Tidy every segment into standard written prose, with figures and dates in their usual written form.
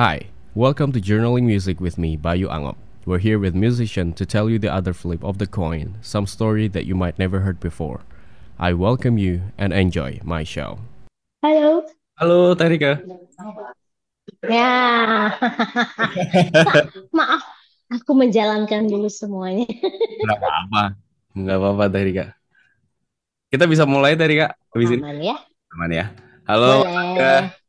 Hi, welcome to Journaling Music with me, Bayu Angop. We're here with musicians to tell you the other flip of the coin, some story that you might never heard before. I welcome you and enjoy my show. Halo. Halo Teh Rika. Ya. Kak, maaf. Aku menjalankan dulu semuanya. Nggak apa-apa. Nggak apa-apa Teh Rika. Kita bisa mulai Teh Rika. Habis ini. Aman ya? Aman ya. Halo Mas Boleh. Angga.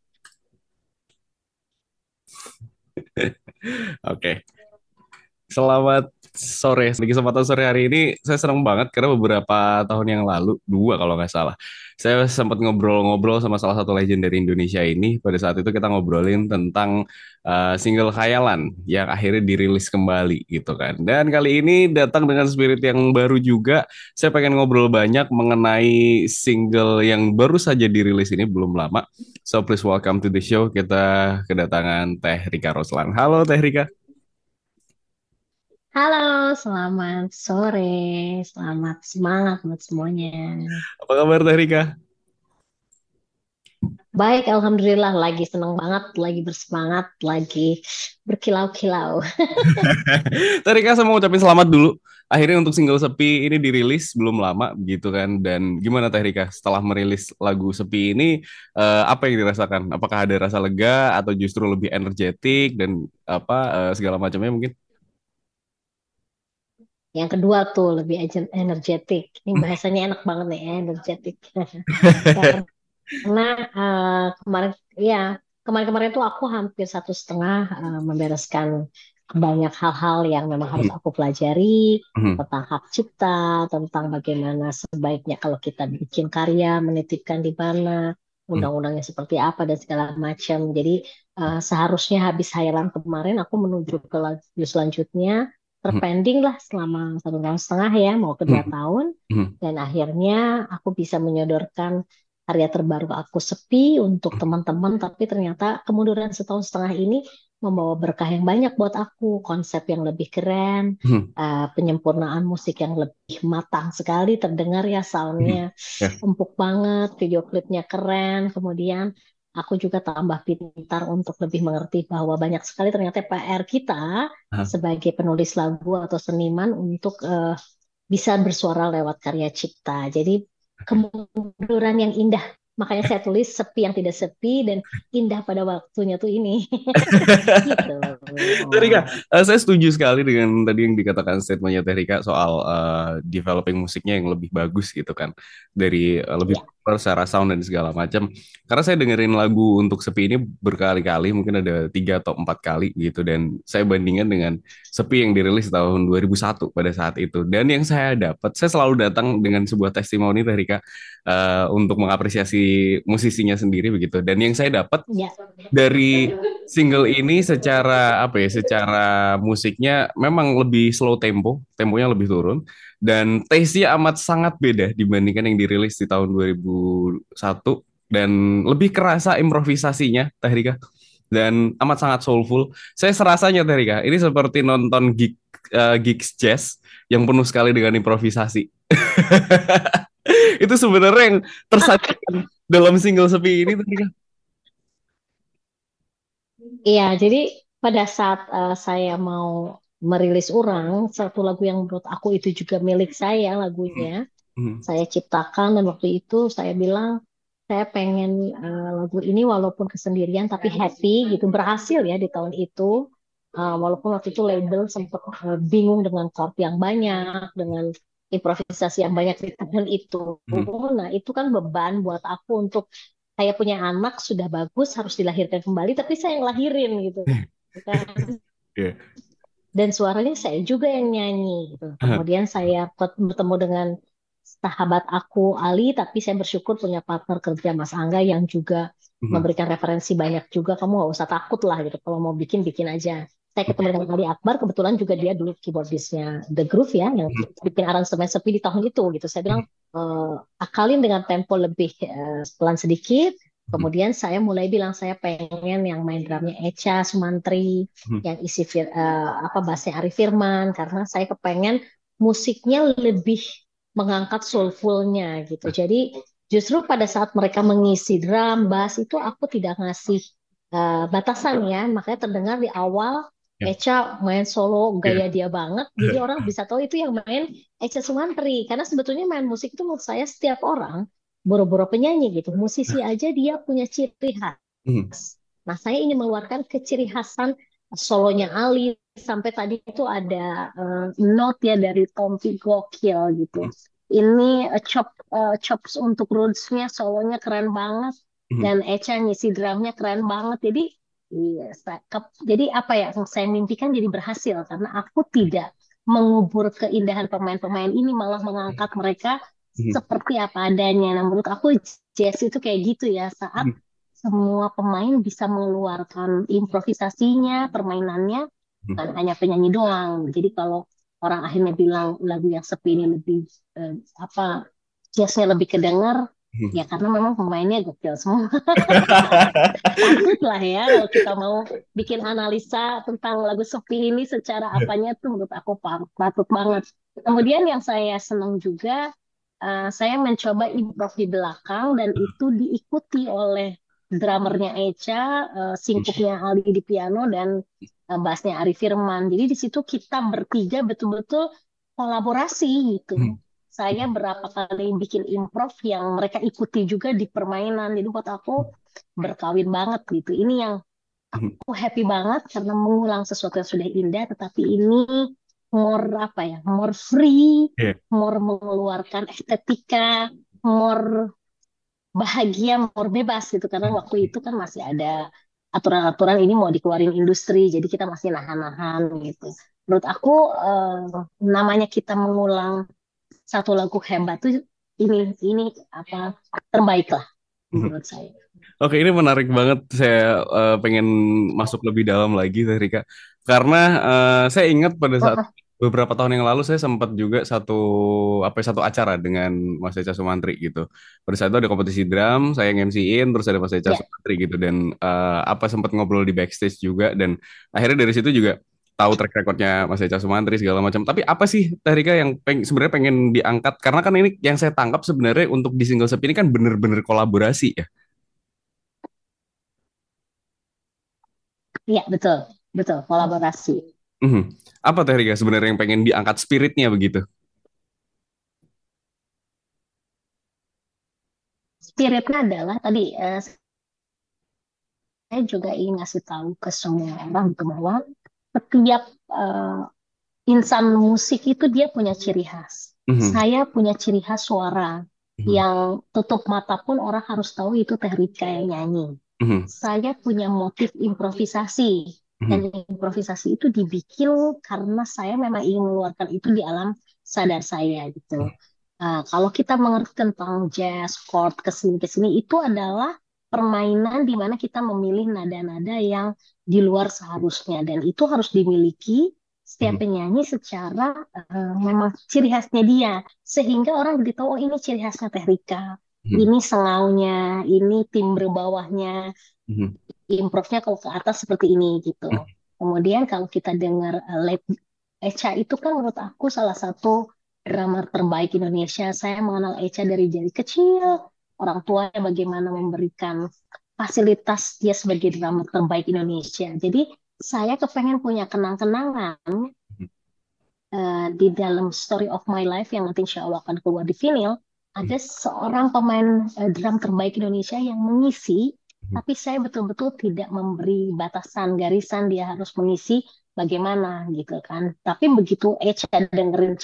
Oke. Selamat sore. Di kesempatan sore hari ini saya senang banget karena beberapa tahun yang lalu, dua kalau nggak salah, saya sempat ngobrol-ngobrol sama salah satu legend dari Indonesia ini. Pada saat itu kita ngobrolin tentang single Khayalan yang akhirnya dirilis kembali gitu kan. Dan kali ini datang dengan spirit yang baru juga. Saya pengen ngobrol banyak mengenai single yang baru saja dirilis ini belum lama. So please welcome to the show. Kita kedatangan Teh Rika Roslan. Halo Teh Rika. Halo, selamat sore. Selamat semangat buat semuanya. Apa kabar Teh Rika? Baik, Alhamdulillah. Lagi seneng banget, lagi bersemangat, lagi berkilau-kilau. Tadi Kak, saya mau ucapin selamat dulu. Akhirnya untuk single Sepi ini dirilis belum lama gitu kan. Dan gimana Teh Rika setelah merilis lagu Sepi ini apa yang dirasakan? Apakah ada rasa lega atau justru lebih energetik dan apa segala macamnya mungkin? Yang kedua tuh lebih energetik. Ini bahasanya enak banget nih, energetik. Karena kemarin ya kemarin-kemarin tuh aku hampir 1,5 membereskan banyak hal-hal yang memang harus aku pelajari tentang hak cipta, tentang bagaimana sebaiknya kalau kita bikin karya menitipkan di mana, undang-undangnya seperti apa dan segala macam. Jadi seharusnya habis Hayalan kemarin aku menuju ke lagu selanjutnya, terpending lah selama 1,5 tahun ya, mau ke 2 tahun, dan akhirnya aku bisa menyodorkan karya terbaru aku Sepi untuk teman-teman, tapi ternyata kemunduran 1,5 tahun ini membawa berkah yang banyak buat aku, konsep yang lebih keren, penyempurnaan musik yang lebih matang sekali, terdengar ya soundnya Ya. empuk banget, video klipnya keren, kemudian aku juga tambah pintar untuk lebih mengerti bahwa banyak sekali ternyata PR kita sebagai penulis lagu atau seniman untuk bisa bersuara lewat karya cipta. Jadi kemunduran yang indah. Makanya saya tulis sepi yang tidak sepi dan indah pada waktunya tuh ini. Gitu. Teh Rika, saya setuju sekali dengan tadi yang dikatakan statementnya Teh Rika soal developing musiknya yang lebih bagus gitu kan, dari lebih Ya, proper secara sound dan segala macam. Karena saya dengerin lagu untuk Sepi ini berkali-kali, mungkin ada 3 atau 4 kali gitu, dan saya bandingkan dengan Sepi yang dirilis tahun 2001 pada saat itu. Dan yang saya dapat, saya selalu datang dengan sebuah testimoni Teh Rika untuk mengapresiasi musisinya sendiri begitu. Dan yang saya dapat ya. dari single ini secara apa ya, secara musiknya memang lebih slow tempo, temponya lebih turun dan taste-nya amat sangat beda dibandingkan yang dirilis di tahun 2001 dan lebih kerasa improvisasinya Teh Rika dan amat sangat soulful. Saya serasanya Teh Rika, ini seperti nonton gigs jazz yang penuh sekali dengan improvisasi. Itu sebenarnya yang tersajikan dalam single Sepi ini Teh Rika. Iya, jadi pada saat saya mau merilis Urang, satu lagu yang menurut aku itu juga milik saya lagunya, Hmm. saya ciptakan dan waktu itu saya bilang saya pengen lagu ini walaupun kesendirian tapi happy gitu, berhasil ya di tahun itu. Walaupun waktu itu label sempat bingung dengan chord yang banyak, dengan improvisasi yang banyak di tahun itu. Hmm. Nah, itu kan beban buat aku untuk saya punya anak sudah bagus harus dilahirkan kembali, tapi saya yang lahirin gitu kan. Iya. Dan suaranya saya juga yang nyanyi gitu. Kemudian saya bertemu dengan sahabat aku Ali, tapi saya bersyukur punya partner kerja Mas Angga yang juga Mhm. memberikan referensi banyak juga. Kamu nggak usah takut lah gitu. Kalau mau bikin bikin aja. Saya ketemu dengan Ali Akbar, kebetulan juga dia dulu keyboardisnya The Groove ya, yang bikin aransemen Sepi di tahun itu gitu. Saya bilang akalin dengan tempo lebih pelan sedikit. Kemudian saya mulai bilang saya pengen yang main drumnya Echa Sumantri, yang isi apa bassnya Ari Firman, karena saya kepengen musiknya lebih mengangkat soulfulnya gitu. Jadi justru pada saat mereka mengisi drum, bass itu aku tidak ngasih batasan ya, makanya terdengar di awal Ya. Echa main solo Ya. gaya dia banget, jadi orang bisa tahu itu yang main Echa Sumantri. Karena sebetulnya main musik itu menurut saya setiap orang, boro-boro penyanyi gitu, musisi aja dia punya ciri khas. Mhm. Nah, saya ingin mengeluarkan keciri khasan solonya Ali sampai tadi itu ada note ya dari Tompi gokil gitu. Ini chops untuk rootsnya solonya keren banget Mhm. dan Echa ngisi drumnya keren banget. Jadi iya, jadi apa ya yang saya mimpikan jadi berhasil karena aku tidak mengubur keindahan pemain-pemain ini malah mengangkat mereka Mhm. seperti apa adanya. Nah, menurut aku jazz itu kayak gitu ya saat Mhm. semua pemain bisa mengeluarkan improvisasinya, permainannya, Mhm. bukan hanya penyanyi doang. Jadi kalau orang akhirnya bilang lagu yang sepi ini lebih apa jazznya lebih kedengar, Mhm. ya karena memang pemainnya gokil semua. Patut lah ya kalau kita mau bikin analisa tentang lagu sepi ini secara apanya tuh menurut aku patut banget. Kemudian yang saya senang juga, saya mencoba improv di belakang dan itu diikuti oleh drummernya Echa, singkupnya Ali di piano dan bassnya Ari Firman. Jadi di situ kita bertiga betul-betul kolaborasi gitu. Mhm. Saya berapa kali bikin improv yang mereka ikuti juga di permainan. Jadi buat aku berkawin banget gitu. Ini yang Mhm. aku happy banget karena mengulang sesuatu yang sudah indah, tetapi ini more apa ya, more free, Iya. more mengeluarkan estetika, more bahagia, more bebas gitu. Karena waktu itu kan masih ada aturan-aturan ini mau dikeluarin industri, jadi kita masih nahan-nahan gitu. Menurut aku eh, namanya kita mengulang satu lagu hebat tuh ini apa terbaik lah Mhm. menurut saya. Oke, ini menarik banget. Saya pengen masuk lebih dalam lagi, Teh Rika. Karena saya ingat pada saat beberapa tahun yang lalu saya sempat juga satu acara dengan Mas Eca Sumantri gitu. Pada saat itu ada kompetisi drum, saya nge-MC-in, terus ada Mas Eca Ya, Sumantri gitu dan apa sempat ngobrol di backstage juga dan akhirnya dari situ juga tahu track recordnya Mas Eca Sumantri segala macam. Tapi apa sih Teh Rika yang sebenarnya pengen diangkat? Karena kan ini yang saya tangkap sebenarnya untuk di single sepi ini kan bener-bener kolaborasi ya. iya betul, betul kolaborasi. Mhm. Apa Teh Rika sebenarnya yang pengen diangkat spiritnya begitu? Spiritnya adalah tadi saya juga ingin ngasih tahu ke semua orang gitu bahwa setiap eh, insan musik itu dia punya ciri khas. Mhm. Saya punya ciri khas suara Mhm. yang tutup mata pun orang harus tahu itu Teh Rika yang nyanyi. Mhm. Saya punya motif improvisasi dan Mhm. improvisasi itu dibikin karena saya memang ingin mengeluarkan itu di alam sadar saya gitu. Kalau kita mengerti tentang jazz, chord, kesini-kesini, itu adalah permainan di mana kita memilih nada-nada yang di luar seharusnya. Dan itu harus dimiliki setiap Mhm. penyanyi secara memang ciri khasnya dia. Sehingga orang jadi tahu, oh ini ciri khasnya Teh Rika. Mhm. Ini sengaunya, ini timbre bawahnya, Mhm. improvnya kalau ke atas seperti ini gitu. Kemudian kalau kita dengar Echa itu kan menurut aku salah satu drummer terbaik Indonesia. Saya mengenal Echa dari kecil. Orang tuanya bagaimana memberikan fasilitas dia sebagai drummer terbaik Indonesia. Jadi saya kepengen punya kenang-kenangan di dalam story of my life yang nanti insya Allah akan keluar di vinyl. Ada seorang pemain drum terbaik Indonesia yang mengisi, tapi saya betul-betul tidak memberi batasan garisan dia harus mengisi bagaimana gitu kan. Tapi begitu Echa dengerin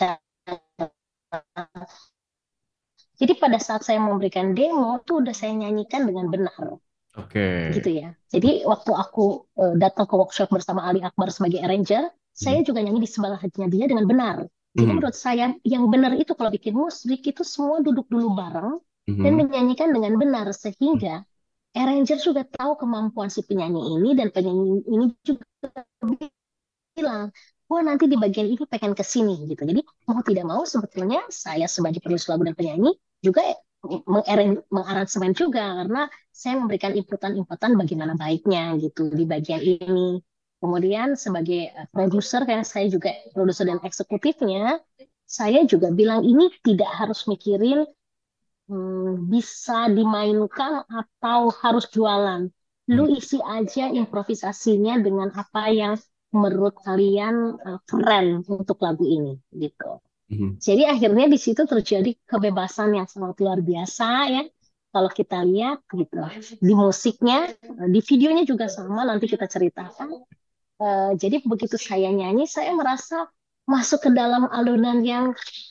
jadi pada saat saya memberikan demo tuh udah saya nyanyikan dengan benar Oke. gitu ya. Jadi waktu aku datang ke workshop bersama Ali Akbar sebagai arranger, saya Mhm. juga nyanyi di sebelahnya dia dengan benar. Jadi Mhm. menurut saya yang benar itu kalau bikin musik itu semua duduk dulu bareng dan Mhm. menyanyikan dengan benar sehingga arranger juga tahu kemampuan si penyanyi ini dan penyanyi ini juga bilang, wah nanti di bagian ini pengen ke sini gitu. Jadi mau tidak mau sebetulnya saya sebagai penulis lagu dan penyanyi juga mengaransemen juga karena saya memberikan inputan-inputan bagaimana baiknya gitu di bagian ini. Kemudian sebagai produser karena saya juga produser dan eksekutifnya, saya juga bilang ini tidak harus mikirin bisa dimainkan atau harus jualan. lu isi aja improvisasinya dengan apa yang menurut kalian keren untuk lagu ini gitu. Mhm. Jadi akhirnya di situ terjadi kebebasan yang sangat luar biasa ya. Kalau kita lihat gitu di musiknya, di videonya juga sama. Nanti kita ceritakan. Jadi begitu saya nyanyi, saya merasa masuk ke dalam alunan yang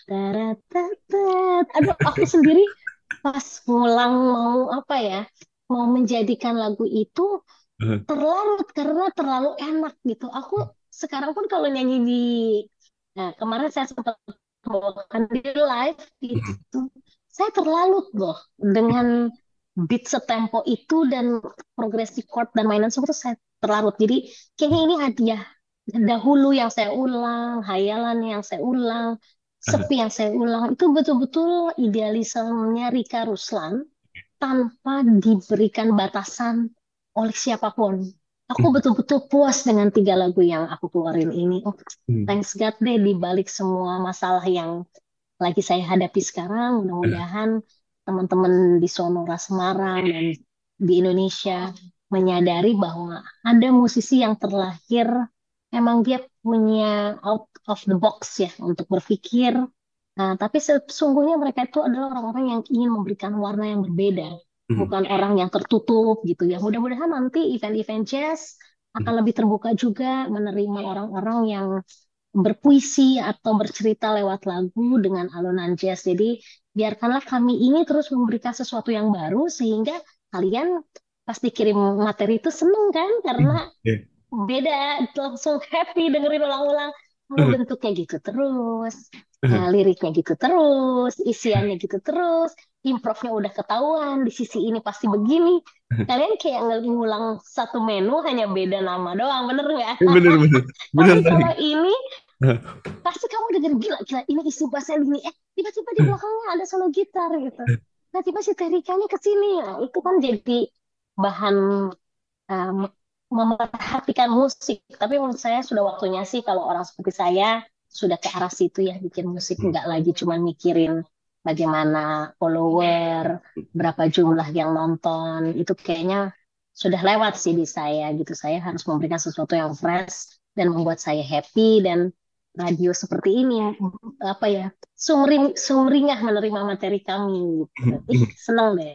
taratat. Aduh, aku sendiri pas pulang mau apa ya, mau menjadikan lagu itu terlarut karena terlalu enak gitu. Aku sekarang pun kalau nyanyi di, nah, kemarin saya sempat bawakan di live gitu, saya terlalut loh dengan beat setempo itu dan progresi chord dan mainan semua itu saya terlarut. Jadi kayaknya ini hadiah dahulu yang saya ulang, hayalan yang saya ulang, sepi yang saya ulang itu betul-betul idealismenya Rika Ruslan tanpa diberikan batasan oleh siapapun. Aku betul-betul puas dengan 3 lagu yang aku keluarin ini. Oh, thanks God deh di balik semua masalah yang lagi saya hadapi sekarang. Mudah-mudahan teman-teman di Sonora Semarang dan di Indonesia menyadari bahwa ada musisi yang terlahir emang dia punya out of the box ya untuk berpikir. Nah, tapi sesungguhnya mereka itu adalah orang-orang yang ingin memberikan warna yang berbeda, bukan orang yang tertutup gitu ya. Mudah-mudahan nanti event-event jazz akan lebih terbuka juga menerima orang-orang yang berpuisi atau bercerita lewat lagu dengan alunan jazz. Jadi biarkanlah kami ini terus memberikan sesuatu yang baru sehingga kalian pasti kirim materi itu seneng kan karena beda langsung happy dengerin ulang-ulang. Oh, bentuknya gitu terus, liriknya gitu terus, isiannya gitu terus, improvnya udah ketahuan di sisi ini pasti begini. Kalian kayak ngulang satu menu hanya beda nama doang, bener nggak? Bener bener bener Tapi tadi. kalau ini pasti kamu denger gila gila ini isi bassnya ini tiba-tiba di belakangnya ada solo gitar gitu. Nah tiba si Terikanya ke sini, nah, itu kan jadi bahan um, memerhatikan musik. Tapi menurut saya sudah waktunya sih kalau orang seperti saya sudah ke arah situ ya bikin musik nggak lagi cuma mikirin bagaimana follower, berapa jumlah yang nonton. Itu kayaknya sudah lewat sih di saya gitu. Saya harus memberikan sesuatu yang fresh dan membuat saya happy dan radio seperti ini apa ya sumringah menerima materi kami gitu. Ih, seneng deh.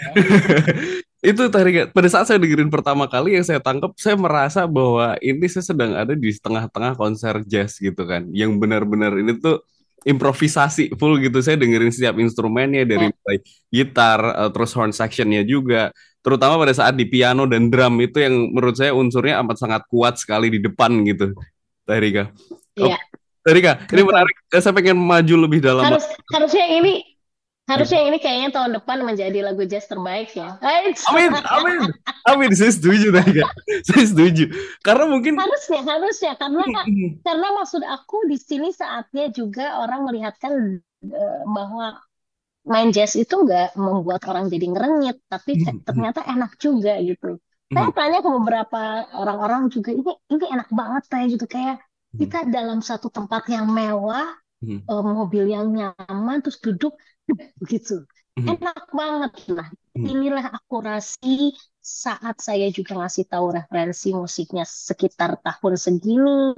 Itu tadi pada saat saya dengerin pertama kali yang saya tangkap, saya merasa bahwa ini saya sedang ada di tengah-tengah konser jazz gitu kan, yang benar-benar ini tuh improvisasi full gitu. Saya dengerin setiap instrumennya dari Ya, mulai gitar, terus horn sectionnya juga, terutama pada saat di piano dan drum itu yang menurut saya unsurnya amat sangat kuat sekali di depan gitu, Teh Rika. iya, Oke, Teh Rika, ini betul. menarik. Saya pengen maju lebih dalam. Harus harusnya ini harusnya ini kayaknya tahun depan menjadi lagu jazz terbaik ya. Amin, amin, amin. Saya setuju tadi Kak. Saya setuju. Karena mungkin Harusnya karena maksud aku di sini saatnya juga orang melihatkan bahwa main jazz itu nggak membuat orang jadi ngerengit, tapi ternyata enak juga gitu. Saya tanya ke beberapa orang-orang juga ini enak banget kayak gitu kayak kita dalam satu tempat yang mewah, mobil yang nyaman, terus duduk begitu. Enak banget. Nah, inilah akurasi saat saya juga ngasih tahu referensi musiknya sekitar tahun segini.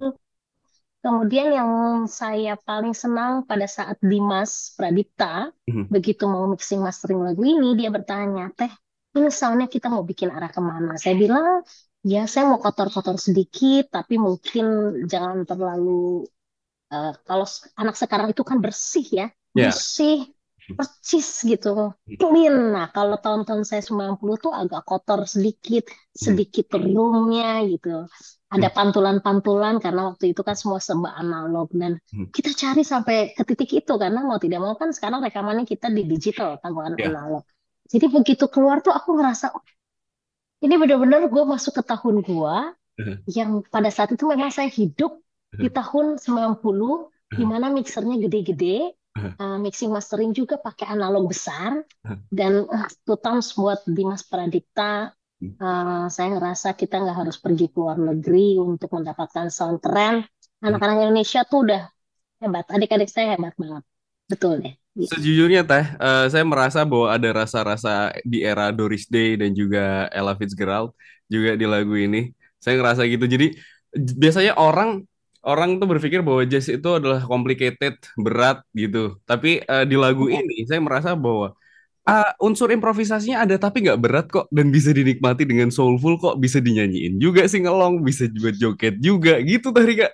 Kemudian yang saya paling senang pada saat Dimas Pradipta begitu mau mixing mastering lagu ini, dia bertanya, Teh, ini soundnya kita mau bikin arah kemana? Saya bilang, ya saya mau kotor-kotor sedikit, tapi mungkin jangan terlalu kalau anak sekarang itu kan bersih ya, ya. bersih, percis gitu, clean. Nah, kalau tahun-tahun saya 90 tuh agak kotor sedikit, sedikit roomnya gitu. Ada pantulan-pantulan karena waktu itu kan semua serba analog dan kita cari sampai ke titik itu karena mau tidak mau kan sekarang rekamannya kita di digital kan bukan Ya. analog. Jadi begitu keluar tuh aku ngerasa oh, ini benar-benar gue masuk ke tahun gue yang pada saat itu memang saya hidup di tahun 90 di mana mixernya gede-gede, mixing mastering juga pakai analog besar dan two tones buat Dimas Pradipta. Saya ngerasa kita nggak harus pergi ke luar negeri untuk mendapatkan sound keren. Anak-anak Indonesia tuh udah hebat, adik-adik saya hebat banget. betul deh. Sejujurnya teh, saya merasa bahwa ada rasa-rasa di era Doris Day dan juga Ella Fitzgerald juga di lagu ini. Saya ngerasa gitu. Jadi biasanya orang orang tuh berpikir bahwa jazz itu adalah complicated, berat gitu. Tapi di lagu Iya. ini saya merasa bahwa unsur improvisasinya ada tapi nggak berat kok dan bisa dinikmati dengan soulful kok, bisa dinyanyiin juga sih ngelong, bisa juga joget juga gitu tadi Kak.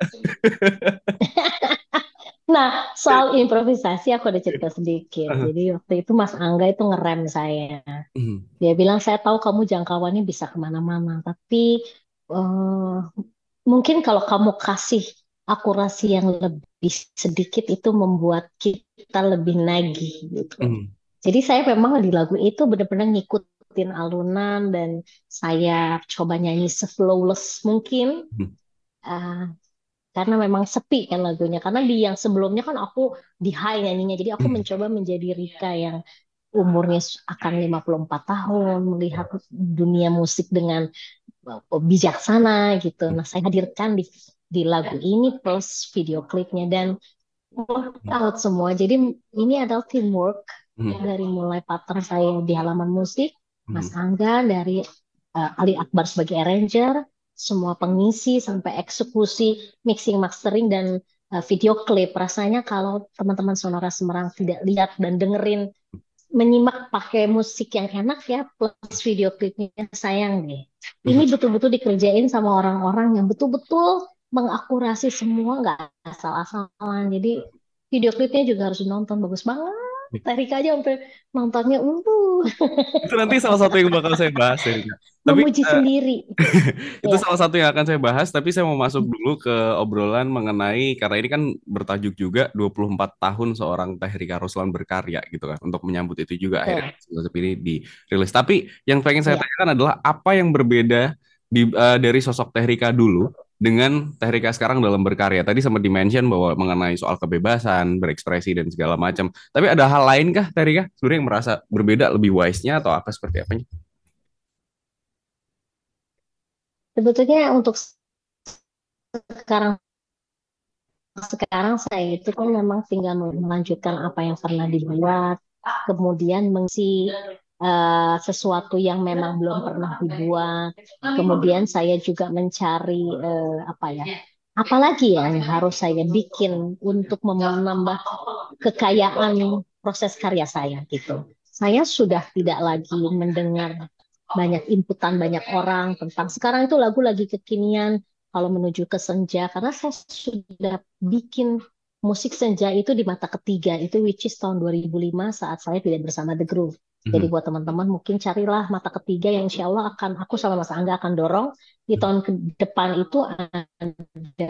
Nah, soal improvisasi aku ada cerita sedikit. Jadi waktu itu Mas Angga itu ngerem saya. Dia bilang, saya tahu kamu jangkauannya bisa kemana-mana, tapi eh, mungkin kalau kamu kasih akurasi yang lebih sedikit itu membuat kita lebih nagih gitu. Jadi saya memang di lagu itu benar-benar ngikutin alunan dan saya coba nyanyi se-flawless mungkin. eh, karena memang sepi kan lagunya. Karena di yang sebelumnya kan aku di high nyanyinya. Jadi aku mencoba menjadi Rika yang umurnya akan 54 tahun, melihat dunia musik dengan bijaksana gitu. Nah, saya hadirkan di lagu ini plus video klipnya dan workout semua. Jadi ini adalah teamwork dari mulai partner saya di halaman musik, Mas Angga dari Ali Akbar sebagai arranger, semua pengisi sampai eksekusi, mixing, mastering dan video klip. Rasanya kalau teman-teman Sonora Semarang tidak lihat dan dengerin menyimak pakai musik yang enak ya plus video klipnya sayang deh. Ini betul-betul dikerjain sama orang-orang yang betul-betul mengakurasi semua nggak asal-asalan. Jadi video klipnya juga harus ditonton bagus banget. Terika aja sampai nontonnya Itu nanti salah satu yang bakal saya bahas ya, Rika. Tapi memuji sendiri. itu Ya, salah satu yang akan saya bahas, tapi saya mau masuk dulu ke obrolan mengenai, karena ini kan bertajuk juga 24 tahun seorang Teh Rika Ruslan berkarya gitu kan, untuk menyambut itu juga akhirnya betul. single ini dirilis. Tapi yang pengen saya Ya. tanyakan adalah apa yang berbeda dari sosok Teh Rika dulu dengan Teh Rika sekarang dalam berkarya. Tadi sempat di-mention bahwa mengenai soal kebebasan, berekspresi dan segala macam. Tapi ada hal lain kah Teh Rika sebenarnya yang merasa berbeda, lebih wise-nya atau apa seperti apa? Sebetulnya untuk sekarang sekarang saya itu kan memang tinggal melanjutkan apa yang pernah dibuat, kemudian mengisi sesuatu yang memang belum pernah dibuat. Kemudian saya juga mencari apa ya, apalagi ya yang harus saya bikin untuk menambah kekayaan proses karya saya gitu. Saya sudah tidak lagi mendengar banyak inputan banyak orang tentang sekarang itu lagu lagi kekinian kalau menuju ke senja karena saya sudah bikin musik senja itu di mata ketiga itu which is tahun 2005 saat saya tidak bersama The Groove. Jadi Mhm. buat teman-teman mungkin carilah mata ketiga yang insya Allah akan aku sama Mas Angga akan dorong di tahun ke depan itu ada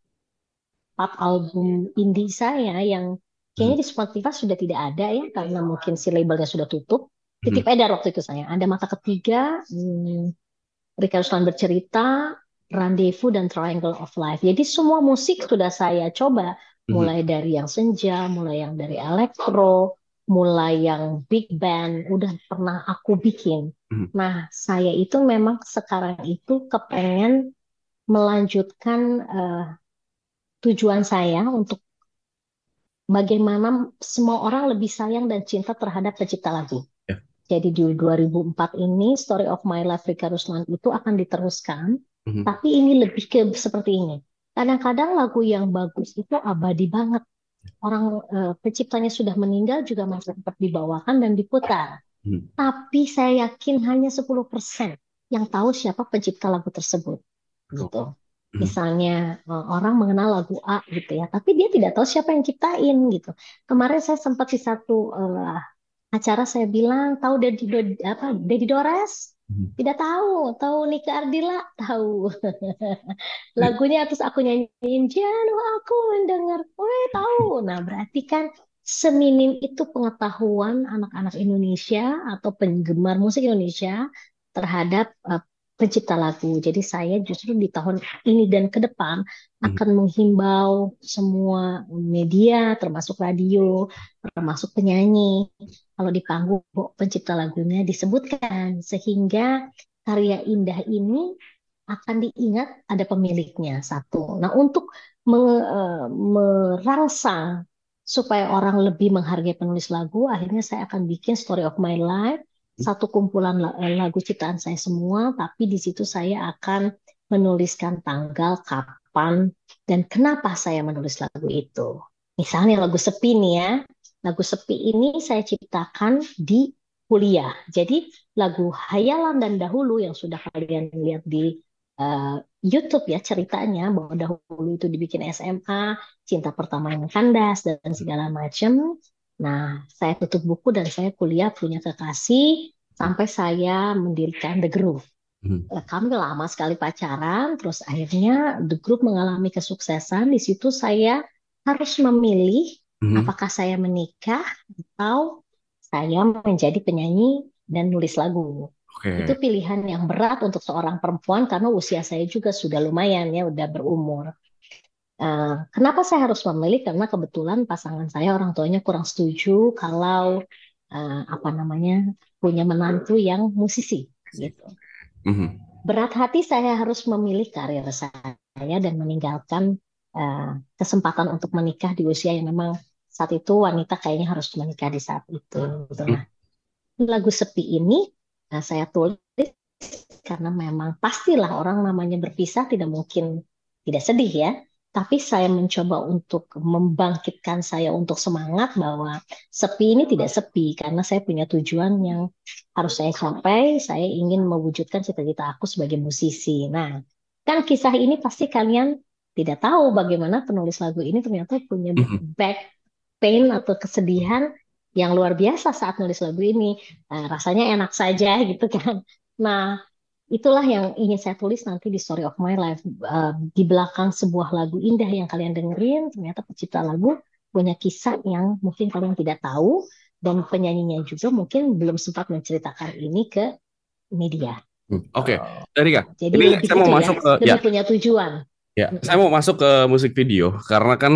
4 album indie saya yang Mhm. kayaknya di Spotify sudah tidak ada ya karena mungkin si labelnya sudah tutup. Mhm. Titip edar waktu itu saya. Ada mata ketiga, Rika Ruslan bercerita, Rendezvous dan Triangle of Life. Jadi semua musik sudah saya coba, Mhm. mulai dari yang senja, mulai yang dari elektro, mulai yang big band, udah pernah aku bikin. Mhm. Nah, saya itu memang sekarang itu kepengen melanjutkan tujuan saya untuk bagaimana semua orang lebih sayang dan cinta terhadap pencipta lagu. Ya. Jadi di 2004 ini Story of My Life Rika Ruslan itu akan diteruskan, Mhm. tapi ini lebih ke seperti ini. Kadang-kadang lagu yang bagus itu abadi banget. Orang penciptanya sudah meninggal juga masih tetap dibawakan dan diputar. Mhm. Tapi saya yakin hanya 10% yang tahu siapa pencipta lagu tersebut. Oh. Gitu. Mhm. Misalnya orang mengenal lagu A gitu ya, tapi dia tidak tahu siapa yang ciptain gitu. Kemarin saya sempat di satu acara saya bilang tahu Dedi Dores? Mhm. Tidak tahu, tahu Nika Ardila? Tahu. Lagunya terus aku nyanyiin Janu aku mendengar, tahu. Nah, berarti kan seminim itu pengetahuan anak-anak Indonesia atau penggemar musik Indonesia terhadap pencipta lagu. Jadi saya justru di tahun ini dan ke depan Mhm. akan menghimbau semua media, termasuk radio, termasuk penyanyi, kalau di panggung pencipta lagunya disebutkan sehingga karya indah ini akan diingat ada pemiliknya satu. Nah, untuk merangsang supaya orang lebih menghargai penulis lagu, akhirnya saya akan bikin Story of My Life, satu kumpulan lagu ciptaan saya semua, tapi di situ saya akan menuliskan tanggal, kapan, dan kenapa saya menulis lagu itu. Misalnya lagu Sepi nih ya, lagu Sepi ini saya ciptakan di kuliah. Jadi lagu Hayalan dan Dahulu yang sudah kalian lihat di YouTube ya ceritanya bahwa dahulu itu dibikin SMA, cinta pertama yang kandas dan segala macam. Nah, saya tutup buku dan saya kuliah punya kekasih sampai saya mendirikan The Groove. Mhm. Kami lama sekali pacaran, terus akhirnya The Group mengalami kesuksesan. Di situ saya harus memilih Mhm. apakah saya menikah atau saya menjadi penyanyi dan nulis lagu. Itu Oke. pilihan yang berat untuk seorang perempuan karena usia saya juga sudah lumayan ya, udah berumur. Kenapa saya harus memilih? Karena kebetulan pasangan saya orang tuanya kurang setuju kalau apa namanya punya menantu yang musisi gitu. Mhm. Berat hati saya harus memilih karir saya dan meninggalkan eh, kesempatan untuk menikah di usia yang memang saat itu wanita kayaknya harus menikah di saat itu. Gitu. Nah, Mhm. lagu Sepi ini saya tulis karena memang pastilah orang namanya berpisah tidak mungkin tidak sedih ya. Tapi saya mencoba untuk membangkitkan saya untuk semangat bahwa sepi ini tidak sepi karena saya punya tujuan yang harus saya capai. Saya ingin mewujudkan cita-cita aku sebagai musisi. Nah, kan kisah ini pasti kalian tidak tahu bagaimana penulis lagu ini ternyata punya Mhm. back pain atau kesedihan yang luar biasa saat nulis lagu ini. Rasanya enak saja gitu kan. Nah, itulah yang ingin saya tulis nanti di Story of My Life. Di belakang sebuah lagu indah yang kalian dengerin, ternyata pencipta lagu punya kisah yang mungkin kalian tidak tahu, dan penyanyinya juga mungkin belum sempat menceritakan ini ke media. Oke, Gitu. tadi Kak, Jadi ini lebih saya mau itu ya, masuk ke ya. lebih punya tujuan. Ya, saya Mm-mm. mau masuk ke musik video karena kan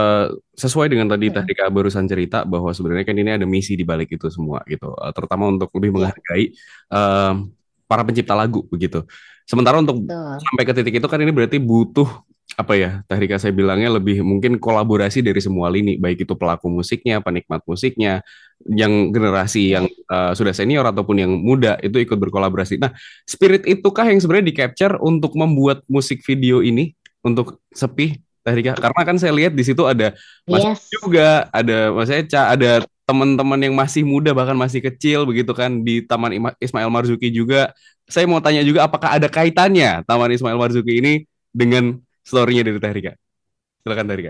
sesuai dengan tadi Mm-mm. Kak barusan cerita bahwa sebenarnya kan ini ada misi di balik itu semua gitu. Terutama untuk lebih Ya, menghargai eh, para pencipta lagu begitu. Sementara untuk betul. sampai ke titik itu kan ini berarti butuh apa ya? Tadi Kak saya bilangnya lebih mungkin kolaborasi dari semua lini, baik itu pelaku musiknya, penikmat musiknya, yang generasi yang Ya. sudah senior ataupun yang muda itu ikut berkolaborasi. Nah, spirit itukah yang sebenarnya di capture untuk membuat musik video ini? Untuk Sepi Teh Rika? Karena kan saya lihat di situ ada Mas Yes. juga, ada Mas Eca, ada teman-teman yang masih muda bahkan masih kecil begitu kan di Taman Ismail Marzuki juga. Saya mau tanya juga apakah ada kaitannya Taman Ismail Marzuki ini dengan story-nya dari Teh Rika? Silakan Teh Rika.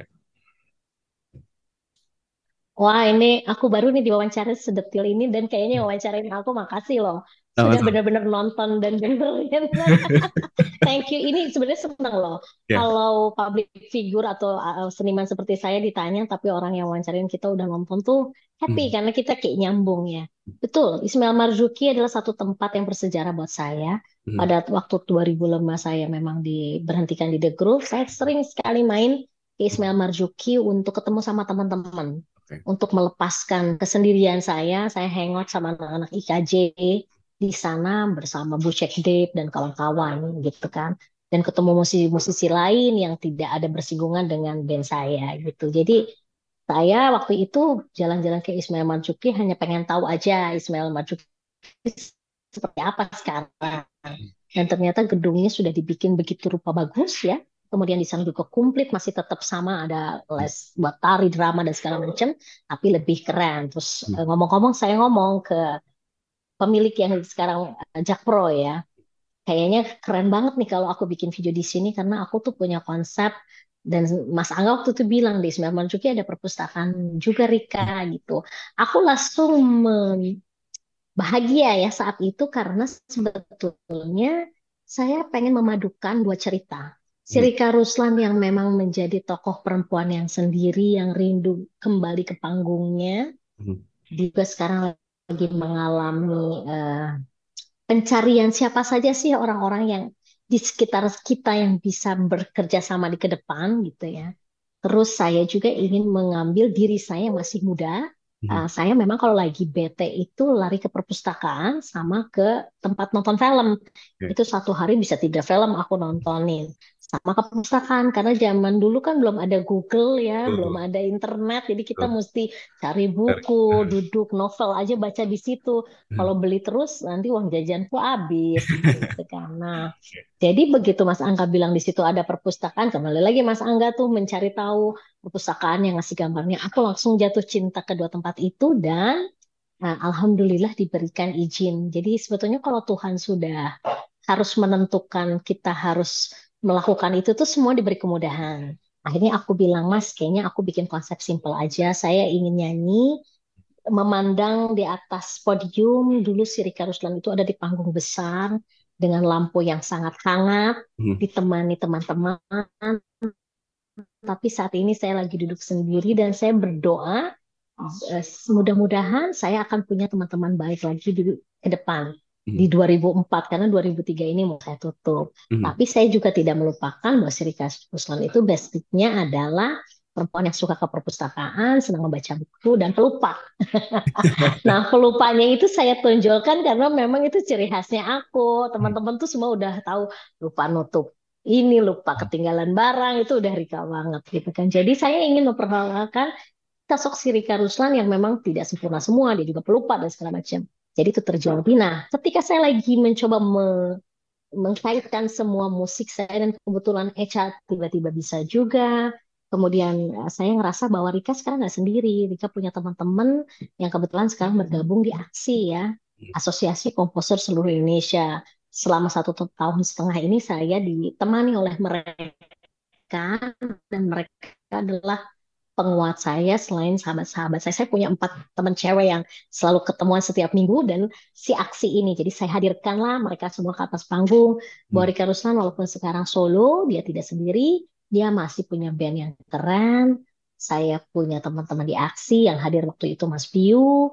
Wah, ini aku baru nih diwawancara sedetil ini dan kayaknya wawancarain aku, makasih loh. Sudah Sama-sama. benar-benar nonton dan dengerin. Thank you. Ini sebenarnya senang loh. Ya. Kalau public figure atau seniman seperti saya ditanya, tapi orang yang wawancarin kita udah nonton tuh happy Hmm. karena kita kayak nyambung ya. Betul, Ismail Marzuki adalah satu tempat yang bersejarah buat saya. Hmm. Pada waktu 2005 saya memang diberhentikan di The Groove, saya sering sekali main ke Ismail Marzuki untuk ketemu sama teman-teman. Oke. Untuk melepaskan kesendirian saya hangout sama anak-anak IKJ di sana bersama Bu Cek Dave dan kawan-kawan gitu kan. Dan ketemu musisi-musisi lain yang tidak ada bersinggungan dengan band saya gitu. Jadi saya waktu itu jalan-jalan ke Ismail Marzuki hanya pengen tahu aja Ismail Marzuki seperti apa sekarang. Dan ternyata gedungnya sudah dibikin begitu rupa bagus ya. Kemudian di sana juga komplit masih tetap sama, ada les buat tari, drama dan segala macam, tapi lebih keren. Terus Hmm. ngomong-ngomong saya ngomong ke pemilik yang sekarang Jakpro ya. Kayaknya keren banget nih kalau aku bikin video di sini karena aku tuh punya konsep, dan Mas Angga waktu itu bilang di Ismail Marzuki ada perpustakaan juga Rika gitu. Aku langsung bahagia ya saat itu karena sebetulnya saya pengen memadukan dua cerita. Si Hmm. Rika Ruslan yang memang menjadi tokoh perempuan yang sendiri yang rindu kembali ke panggungnya, Hmm. juga sekarang lagi mengalami pencarian siapa saja sih orang-orang yang di sekitar kita yang bisa bekerja sama di ke depan gitu ya. Terus saya juga ingin mengambil diri saya yang masih muda. Hmm. Saya memang kalau lagi bete itu lari ke perpustakaan sama ke tempat nonton film. Oke. Itu satu hari bisa 3 film aku nontonin. sama ke perpustakaan karena zaman dulu kan belum ada Google ya, belum Betul, ada internet, jadi kita betul. mesti cari Dari- buku, duduk novel aja baca di situ. Kalau beli terus nanti uang jajanku habis gitu kan. Nah, jadi begitu Mas Angga bilang di situ ada perpustakaan, kembali lagi Mas Angga tuh mencari tahu perpustakaan yang ngasih gambarnya. Aku langsung jatuh cinta kedua tempat itu dan alhamdulillah diberikan izin. Jadi sebetulnya kalau Tuhan sudah harus menentukan kita harus melakukan itu tuh semua diberi kemudahan. Akhirnya aku bilang, Mas, kayaknya aku bikin konsep simple aja. Saya ingin nyanyi, memandang di atas podium. Dulu si Rika Ruslan itu ada di panggung besar dengan lampu yang sangat hangat, Hmm. ditemani teman-teman. Tapi saat ini saya lagi duduk sendiri dan saya berdoa, eh, mudah-mudahan saya akan punya teman-teman baik lagi di ke depan di Hmm. 2004 karena 2003 ini mau saya tutup. Hmm. Tapi saya juga tidak melupakan bahwa Sri Ruslan itu basicnya adalah perempuan yang suka ke perpustakaan, senang membaca buku dan pelupa. Nah, pelupanya itu saya tonjolkan karena memang itu ciri khasnya aku. Hmm. Teman-teman tuh semua udah tahu lupa nutup ini, lupa ketinggalan barang, itu udah Rika banget gitu kan. Jadi saya ingin memperkenalkan sosok si Rika Ruslan yang memang tidak sempurna semua, dia juga pelupa dan segala macam. Jadi itu terjadi. Nah, ketika saya lagi mencoba mengkaitkan semua musik saya dan kebetulan Echa tiba-tiba bisa juga. Kemudian saya ngerasa bahwa Rika sekarang nggak sendiri. Rika punya teman-teman yang kebetulan sekarang bergabung di AKSI ya, Asosiasi Komposer Seluruh Indonesia. Selama 1,5 tahun ini saya ditemani oleh mereka dan mereka adalah penguat saya selain sahabat-sahabat saya. Saya punya 4 teman cewek yang selalu ketemuan setiap minggu dan si aksi ini. Jadi saya hadirkanlah mereka semua ke atas panggung. Bahwa Hmm. Rika Ruslan walaupun sekarang solo, dia tidak sendiri. Dia masih punya band yang keren. Saya punya teman-teman di aksi yang hadir waktu itu Mas Piu,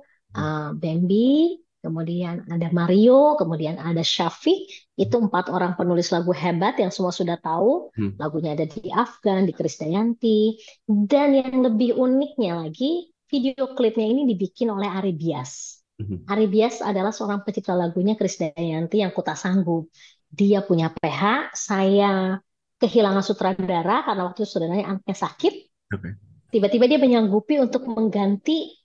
Bambi, kemudian ada Mario, kemudian ada Syafiq. Itu 4 orang penulis lagu hebat yang semua sudah tahu. Hmm. Lagunya ada di Afgan, di Krisdayanti, dan yang lebih uniknya lagi, video klipnya ini dibikin oleh Ari Bias. Hmm. Ari Bias adalah seorang pencipta lagunya Krisdayanti yang ku tak sanggup. Dia punya PH, saya kehilangan sutradara karena waktu itu saudaranya anaknya sakit. Oke. Tiba-tiba dia menyanggupi untuk mengganti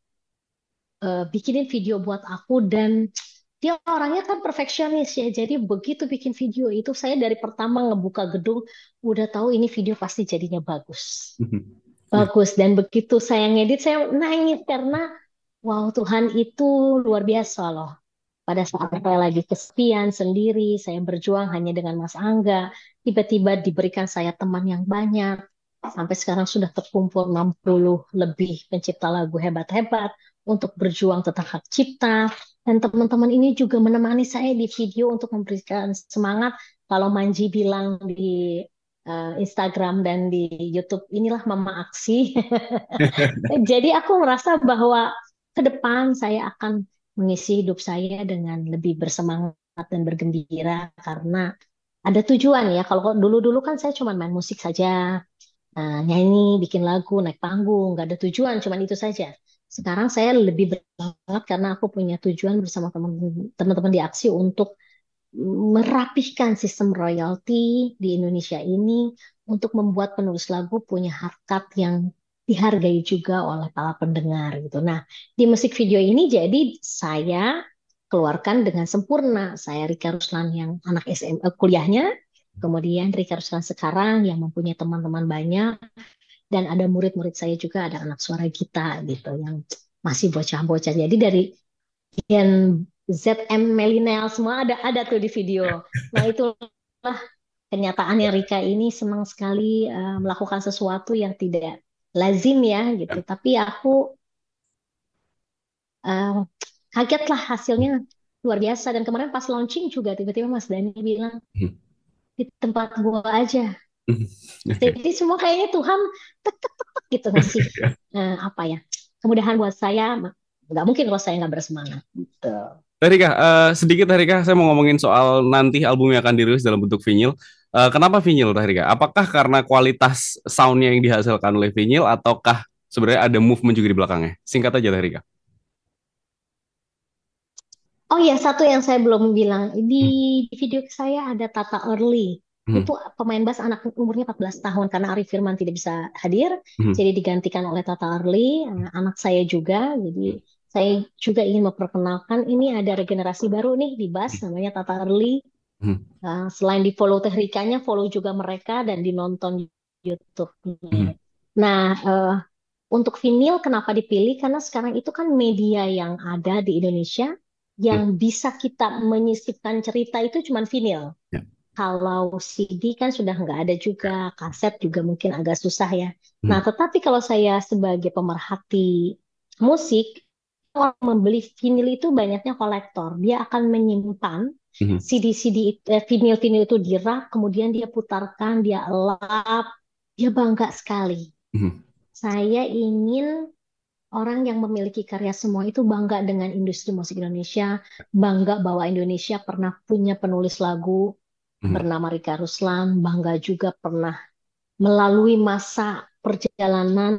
bikinin video buat aku dan dia orangnya kan perfeksionis ya. Jadi begitu bikin video itu saya dari pertama ngebuka gedung udah tahu ini video pasti jadinya bagus. Hmm. Bagus dan begitu saya ngedit saya nangis karena wow Tuhan itu luar biasa loh. Pada saat saya lagi kesepian sendiri, saya berjuang hanya dengan Mas Angga, tiba-tiba diberikan saya teman yang banyak. Sampai sekarang sudah terkumpul 60 lebih pencipta lagu hebat-hebat untuk berjuang tentang hak cipta. Dan teman-teman ini juga menemani saya di video untuk memberikan semangat. Kalau Manji bilang di Instagram dan di YouTube, inilah Mama Aksi. Jadi aku merasa bahwa ke depan saya akan mengisi hidup saya dengan lebih bersemangat dan bergembira karena ada tujuan ya. Kalau dulu-dulu kan saya cuma main musik saja, nyanyi, bikin lagu, naik panggung, nggak ada tujuan, cuma itu saja. Sekarang saya lebih bersemangat karena aku punya tujuan bersama teman-teman di Aksi untuk merapihkan sistem royalti di Indonesia ini untuk membuat penulis lagu punya harkat yang dihargai juga oleh para pendengar gitu. Nah, di musik video ini jadi saya keluarkan dengan sempurna. Saya Rika Ruslan yang anak SMA kuliahnya, kemudian Rika Ruslan sekarang yang mempunyai teman-teman banyak dan ada murid-murid saya juga ada anak suara Gita gitu yang masih bocah-bocah. Jadi dari Gen ZM milenial semua ada tuh di video. Nah, itulah kenyataannya Rika ini senang sekali melakukan sesuatu yang tidak lazim ya gitu. Tapi aku uh, kaget lah hasilnya luar biasa. Dan kemarin pas launching juga tiba-tiba Mas Dani bilang Hmm. di tempat gua aja. Hmm. Oke. Jadi semua kayaknya Tuhan tek tek tek tek gitu ngasih apa ya kemudahan buat saya. Nggak mungkin kalau saya nggak bersemangat gitu. Rika, sedikit Rika, saya mau ngomongin soal nanti album yang akan dirilis dalam bentuk vinyl. Kenapa vinyl, Rika? Apakah karena kualitas soundnya yang dihasilkan oleh vinyl, ataukah sebenarnya ada movement juga di belakangnya? Singkat aja, Rika. Oh ya, satu yang saya belum bilang. Di Hmm. video saya ada Tata Early. Mhm. itu pemain bass anak umurnya 14 tahun karena Arif Firman tidak bisa hadir, Mhm. jadi digantikan oleh Tata Arli, anak saya juga. Jadi saya juga ingin memperkenalkan ini ada regenerasi baru nih di bass namanya Tata Arli. Mhm. Selain di follow Teh Rikanya, follow juga mereka dan dinonton YouTube-nya. Mhm. Nah, untuk vinil kenapa dipilih? Karena sekarang itu kan media yang ada di Indonesia Mhm. yang bisa kita menyisipkan cerita itu cuma vinil. Ya. Kalau CD kan sudah nggak ada juga, kaset juga mungkin agak susah ya. Nah, Mhm. tetapi kalau saya sebagai pemerhati musik, orang membeli vinil itu banyaknya kolektor. Dia akan menyimpan Mhm. CD-CD, vinil-vinil itu di rak, kemudian dia putarkan, dia elap, dia bangga sekali. Mhm. Saya ingin orang yang memiliki karya semua itu bangga dengan industri musik Indonesia, bangga bahwa Indonesia pernah punya penulis lagu Mhm. bernama Rika Ruslan, bangga juga pernah melalui masa perjalanan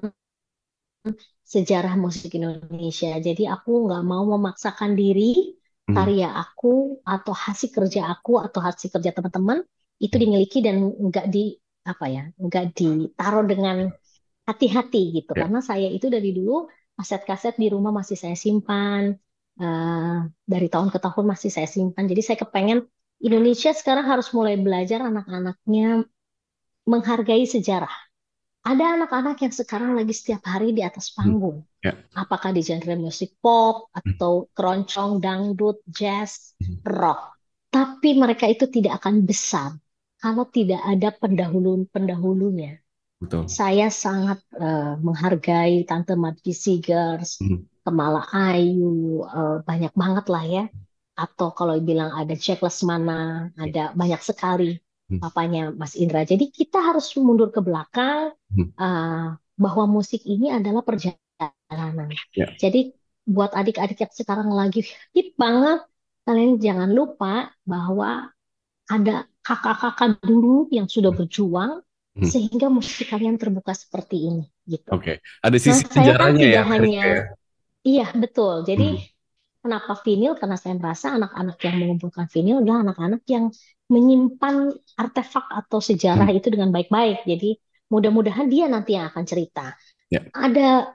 sejarah musik Indonesia. Jadi aku nggak mau memaksakan diri Mhm. karya aku atau hasil kerja aku atau hasil kerja teman-teman itu dimiliki dan nggak di apa ya, nggak ditaruh dengan hati-hati gitu. Ya. Karena saya itu dari dulu kaset-kaset di rumah masih saya simpan, eh, dari tahun ke tahun masih saya simpan. Jadi saya kepengen Indonesia sekarang harus mulai belajar anak-anaknya menghargai sejarah. Ada anak-anak yang sekarang lagi setiap hari di atas Mhm. panggung. Ya. Apakah di genre musik pop Mhm. atau keroncong, dangdut, jazz, Mhm. rock. Tapi mereka itu tidak akan besar kalau tidak ada pendahulu-pendahulunya. Betul. Saya sangat menghargai Tante Madvi Sigers, Mhm. Kemala Ayu, banyak banget lah ya. Atau kalau bilang ada Jack Lesmana, Ya. ada banyak sekali Mhm. papanya Mas Indra. Jadi kita harus mundur ke belakang Mhm. eh, bahwa musik ini adalah perjalanan. Ya. Jadi buat adik-adik yang sekarang lagi hit banget, kalian jangan lupa bahwa ada kakak-kakak dulu yang sudah berjuang Mhm. sehingga musik kalian terbuka seperti ini gitu. Oke. Ada Nah, sisi saya kan sejarahnya ya, tidak Teh Rika hanya ya. iya betul. Jadi Mhm. kenapa vinil? Karena saya merasa anak-anak yang mengumpulkan vinil adalah anak-anak yang menyimpan artefak atau sejarah Mhm. itu dengan baik-baik. Jadi mudah-mudahan dia nanti yang akan cerita. Ya. Ada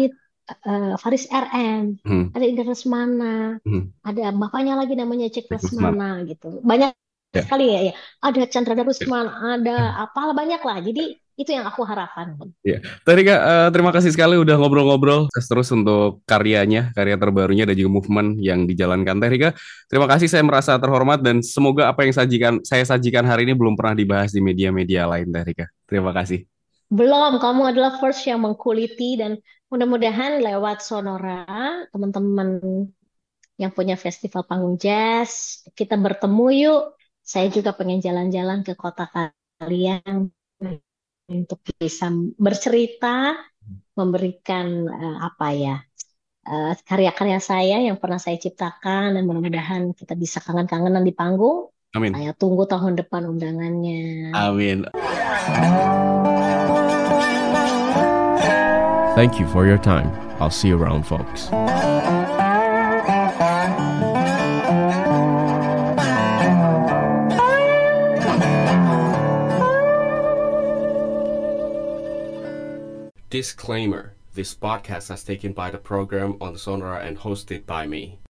Faris RM, Mhm. ada Indra Lesmana, Mhm. ada bapaknya lagi namanya Cek Jack Lesmana. Lesmana gitu. Banyak Ya. sekali ya, ya. Ada Chandra Darusman, ada apalah banyak lah. Jadi itu yang aku harapkan. Iya. Tadi Kak, terima kasih sekali udah ngobrol-ngobrol. Sukses terus untuk karyanya, karya terbarunya dan juga movement yang dijalankan. Teh Rika, terima kasih, saya merasa terhormat dan semoga apa yang saya sajikan hari ini belum pernah dibahas di media-media lain, Teh Rika. Terima kasih. Belum, kamu adalah first yang mengkuliti dan mudah-mudahan lewat Sonora, teman-teman yang punya festival panggung jazz, kita bertemu yuk. Saya juga pengen jalan-jalan ke kota kalian untuk bisa bercerita, memberikan apa ya, karya-karya saya yang pernah saya ciptakan dan mudah-mudahan kita bisa kangen-kangenan di panggung. Amin. Saya tunggu tahun depan undangannya. Amin. Thank you for your time. I'll see you around, folks. Disclaimer: this podcast is taken by the program on Sonora and hosted by me.